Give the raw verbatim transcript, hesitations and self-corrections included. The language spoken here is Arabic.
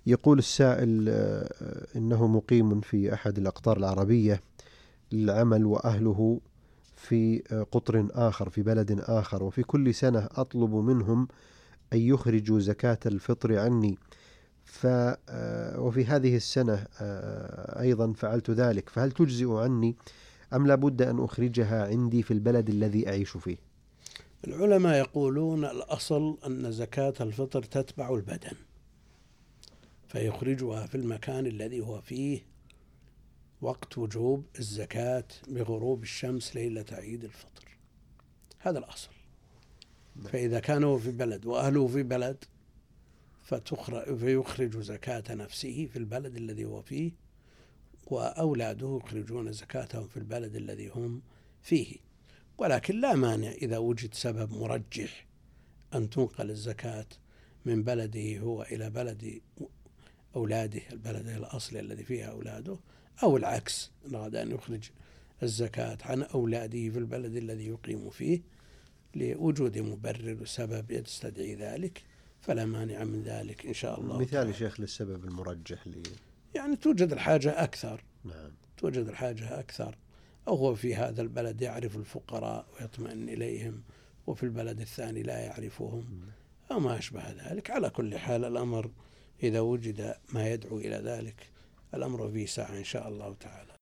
يقول السائل إنه مقيم في أحد الأقطار العربية للعمل وأهله في قطر آخر في بلد آخر، وفي كل سنة أطلب منهم أن يخرجوا زكاة الفطر عني، ف وفي هذه السنة أيضا فعلت ذلك، فهل تجزئ عني أم لابد أن أخرجها عندي في البلد الذي أعيش فيه؟ العلماء يقولون الأصل أن زكاة الفطر تتبع البدن، فيخرجها في المكان الذي هو فيه وقت وجوب الزكاة بغروب الشمس ليلة عيد الفطر، هذا الأصل. فإذا كانوا في بلد وأهله في بلد فيخرج زكاة نفسه في البلد الذي هو فيه، وأولاده يخرجون زكاتهم في البلد الذي هم فيه. ولكن لا مانع إذا وجد سبب مرجح أن تنقل الزكاة من بلده هو إلى بلد أولاده، البلد الأصلي الذي فيه أولاده، أو العكس، أراد أن يخرج الزكاة عن أولاده في البلد الذي يقيم فيه لوجود مبرر وسبب يستدعي ذلك، فلا مانع من ذلك إن شاء الله. مثال شيخ للسبب المرجح لي يعني توجد الحاجة أكثر. نعم. توجد الحاجة أكثر، أو هو في هذا البلد يعرف الفقراء ويطمئن إليهم، وفي البلد الثاني لا يعرفهم، أو ما أشبه ذلك. على كل حال الأمر إذا وجد ما يدعو إلى ذلك الأمر فيه ساعة إن شاء الله تعالى.